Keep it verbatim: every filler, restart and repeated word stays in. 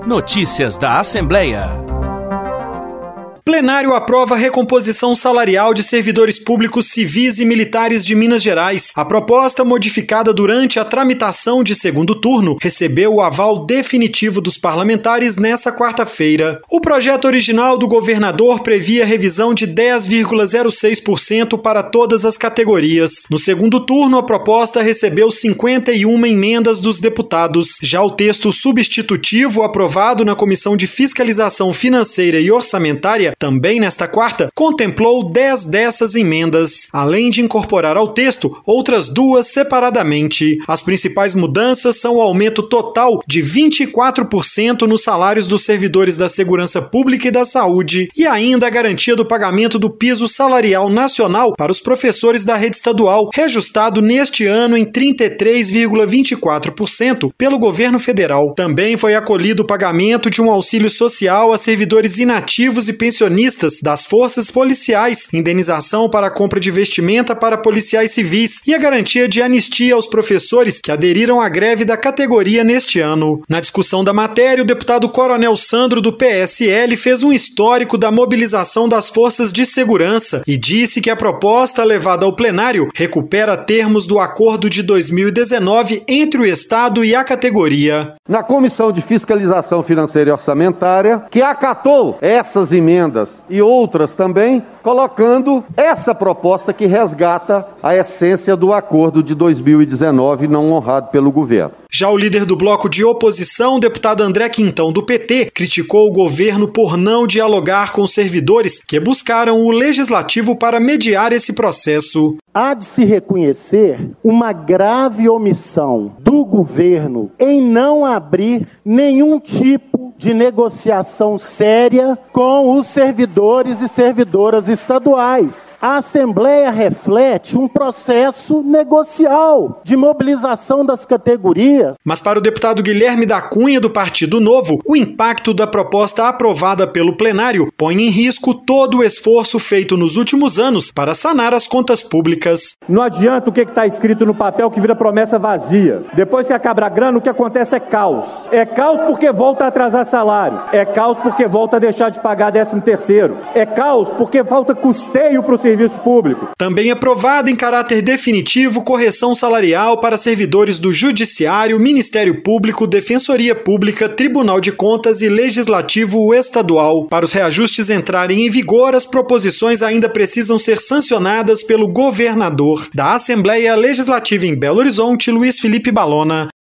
Notícias da Assembleia. Plenário aprova a recomposição salarial de servidores públicos civis e militares de Minas Gerais. A proposta, modificada durante a tramitação de segundo turno, recebeu o aval definitivo dos parlamentares nesta quarta-feira. O projeto original do governador previa revisão de dez vírgula zero seis por cento para todas as categorias. No segundo turno, a proposta recebeu cinquenta e uma emendas dos deputados. Já o texto substitutivo, aprovado na Comissão de Fiscalização Financeira e Orçamentária, também nesta quarta, contemplou dez dessas emendas, além de incorporar ao texto outras duas separadamente. As principais mudanças são o aumento total de vinte e quatro por cento nos salários dos servidores da Segurança Pública e da Saúde e ainda a garantia do pagamento do piso salarial nacional para os professores da rede estadual, reajustado neste ano em trinta e três vírgula vinte e quatro por cento pelo governo federal. Também foi acolhido o pagamento de um auxílio social a servidores inativos e pensionistas das forças policiais, indenização para a compra de vestimenta para policiais civis e a garantia de anistia aos professores que aderiram à greve da categoria neste ano. Na discussão da matéria, o deputado Coronel Sandro, do P S L, fez um histórico da mobilização das forças de segurança e disse que a proposta levada ao plenário recupera termos do acordo de dois mil e dezenove entre o Estado e a categoria. Na Comissão de Fiscalização Financeira e Orçamentária, que acatou essas emendas e outras também, colocando essa proposta que resgata a essência do acordo de dois mil e dezenove não honrado pelo governo. Já o líder do bloco de oposição, o deputado André Quintão, do P T, criticou o governo por não dialogar com os servidores que buscaram o legislativo para mediar esse processo. Há de se reconhecer uma grave omissão do governo em não abrir nenhum tipo de negociação séria com os servidores e servidoras estaduais. A Assembleia reflete um processo negocial de mobilização das categorias. Mas para o deputado Guilherme da Cunha, do Partido Novo, o impacto da proposta aprovada pelo plenário põe em risco todo o esforço feito nos últimos anos para sanar as contas públicas. Não adianta o que está escrito no papel que vira promessa vazia. Depois que acaba a grana, o que acontece é caos. É caos porque volta a atrasar salário. É caos porque volta a deixar de pagar décimo terceiro. É caos porque falta custeio para o serviço público. Também aprovada em caráter definitivo correção salarial para servidores do Judiciário, Ministério Público, Defensoria Pública, Tribunal de Contas e Legislativo Estadual. Para os reajustes entrarem em vigor, as proposições ainda precisam ser sancionadas pelo governador. Da Assembleia Legislativa em Belo Horizonte, Luiz Felipe Balona.